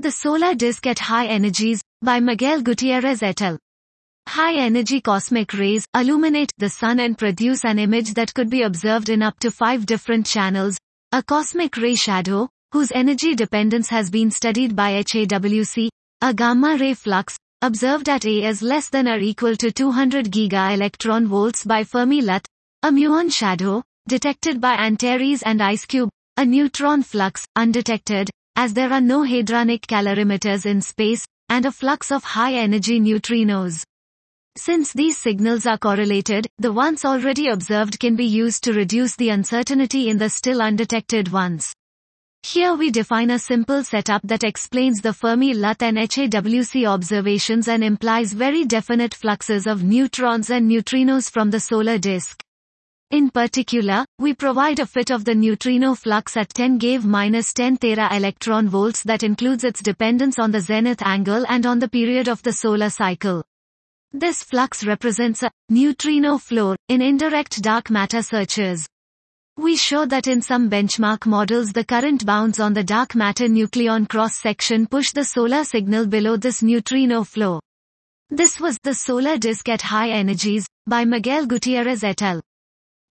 The solar disk at high energies, by Miguel Gutierrez et al. High-energy cosmic rays illuminate the sun and produce an image that could be observed in up to 5 different channels, a cosmic ray shadow, whose energy dependence has been studied by HAWC, a gamma-ray flux, observed at A is less than or equal to 200 giga-electron volts by Fermi-LUT, a muon shadow, detected by Antares and IceCube, a neutron flux, undetected, as there are no hadronic calorimeters in space, and a flux of high-energy neutrinos. Since these signals are correlated, the ones already observed can be used to reduce the uncertainty in the still undetected ones. Here we define a simple setup that explains the Fermi-LUT and HAWC observations and implies very definite fluxes of neutrons and neutrinos from the solar disk. In particular, we provide a fit of the neutrino flux at 10 GeV-10 tera electron volts that includes its dependence on the zenith angle and on the period of the solar cycle. This flux represents a neutrino floor in indirect dark matter searches. We show that in some benchmark models the current bounds on the dark matter nucleon cross-section push the solar signal below this neutrino flow. This was The Solar Disk at High Energies, by Miguel Gutierrez et al.